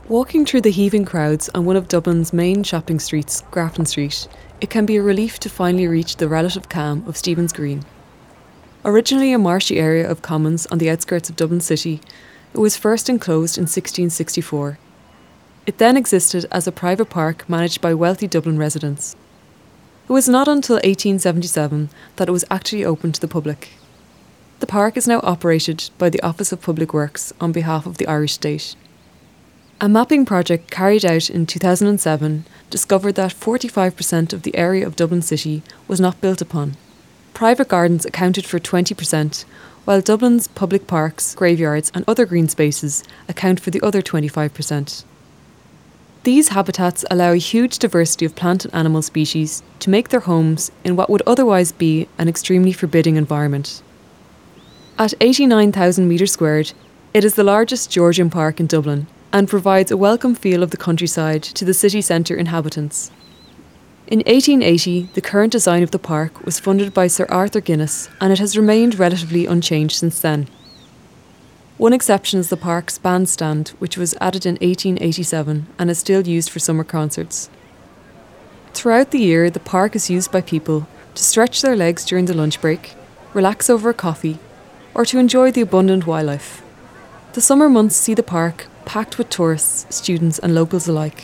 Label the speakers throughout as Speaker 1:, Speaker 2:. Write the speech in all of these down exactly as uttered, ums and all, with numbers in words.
Speaker 1: Walking through the heaving crowds on one of Dublin's main shopping streets, Grafton Street, it can be a relief to finally reach the relative calm of Stephen's Green. Originally a marshy area of commons on the outskirts of Dublin City, it was first enclosed in sixteen sixty-four. It then existed as a private park managed by wealthy Dublin residents. It was not until eighteen seventy-seven that it was actually open to the public. The park is now operated by the Office of Public Works on behalf of the Irish State. A mapping project carried out in two thousand seven discovered that forty-five percent of the area of Dublin City was not built upon. Private gardens accounted for twenty percent, while Dublin's public parks, graveyards and other green spaces account for the other twenty-five percent. These habitats allow a huge diversity of plant and animal species to make their homes in what would otherwise be an extremely forbidding environment. At eighty-nine thousand metres squared, it is the largest Georgian park in Dublin and provides a welcome feel of the countryside to the city centre inhabitants. In eighteen eighty, the current design of the park was funded by Sir Arthur Guinness, and it has remained relatively unchanged since then. One exception is the park's bandstand, which was added in eighteen eighty-seven and is still used for summer concerts. Throughout the year, the park is used by people to stretch their legs during the lunch break, relax over a coffee, or to enjoy the abundant wildlife. The summer months see the park packed with tourists, students and locals alike.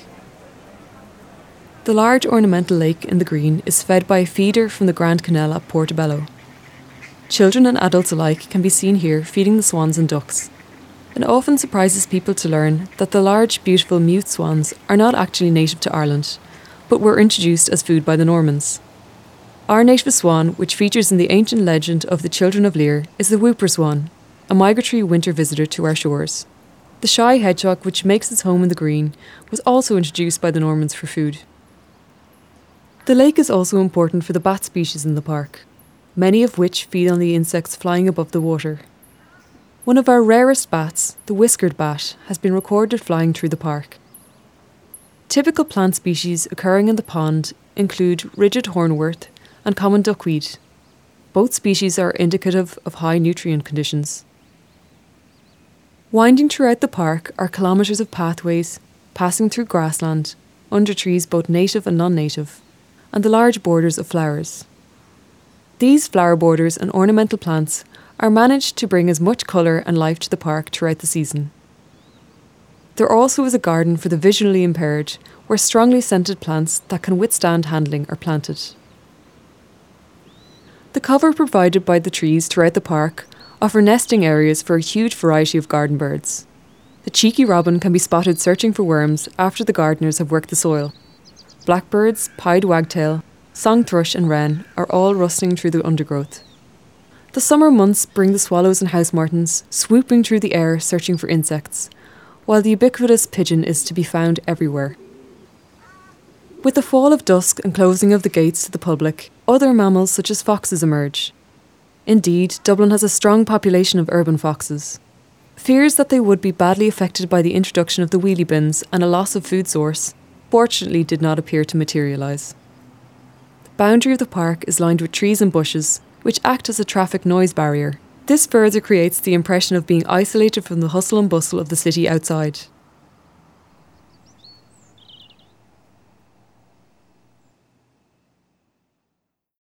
Speaker 1: The large ornamental lake in the green is fed by a feeder from the Grand Canal at Portobello. Children and adults alike can be seen here feeding the swans and ducks. It often surprises people to learn that the large, beautiful mute swans are not actually native to Ireland, but were introduced as food by the Normans. Our native swan, which features in the ancient legend of the Children of Lear, is the whooper swan, a migratory winter visitor to our shores. The shy hedgehog, which makes its home in the green, was also introduced by the Normans for food. The lake is also important for the bat species in the park, many of which feed on the insects flying above the water. One of our rarest bats, the whiskered bat, has been recorded flying through the park. Typical plant species occurring in the pond include rigid hornwort and common duckweed. Both species are indicative of high nutrient conditions. Winding throughout the park are kilometres of pathways, passing through grassland, under trees both native and non-native, and the large borders of flowers. These flower borders and ornamental plants are managed to bring as much colour and life to the park throughout the season. There also is a garden for the visually impaired, where strongly scented plants that can withstand handling are planted. The cover provided by the trees throughout the park offer nesting areas for a huge variety of garden birds. The cheeky robin can be spotted searching for worms after the gardeners have worked the soil. Blackbirds, pied wagtail, song thrush and wren are all rustling through the undergrowth. The summer months bring the swallows and house martins swooping through the air searching for insects, while the ubiquitous pigeon is to be found everywhere. With the fall of dusk and closing of the gates to the public, other mammals such as foxes emerge. Indeed, Dublin has a strong population of urban foxes. Fears that they would be badly affected by the introduction of the wheelie bins and a loss of food source fortunately did not appear to materialise. The boundary of the park is lined with trees and bushes, which act as a traffic noise barrier. This further creates the impression of being isolated from the hustle and bustle of the city outside.